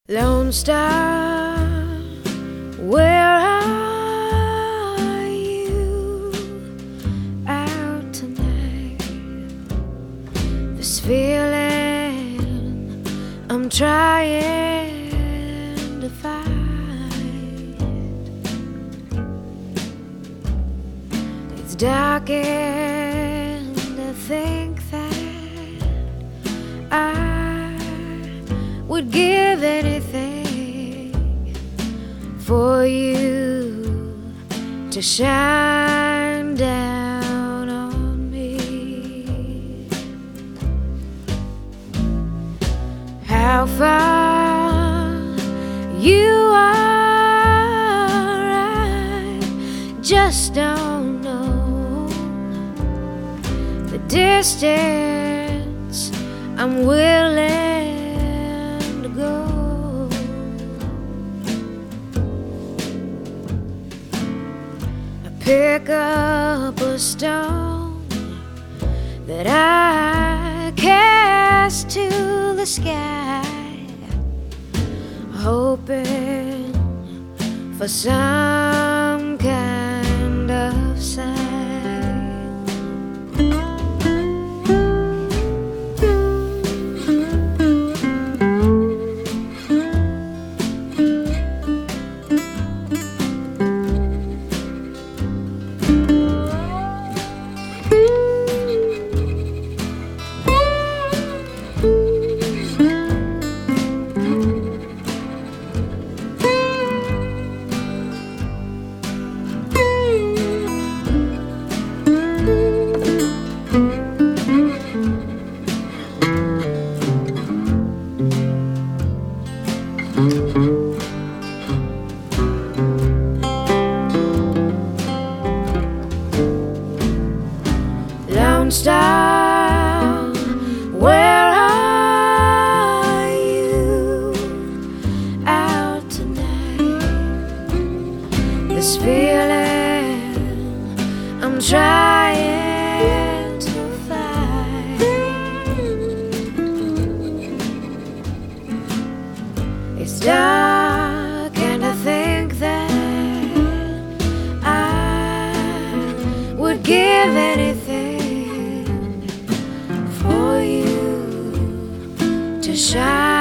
Lone Star, where are you out tonight? This feeling I'm trying to fight. It's darkened to think that I would give anything for you to shine down on me. How far you are, I just don't know. The distance I'm willing to go. I pick up a stone that I cast to the sky, hoping for some kind of sign. Lone Star, where are you out tonight? This feeling I'm trying to fight. It's dark and I think that I would give anything for you to shine.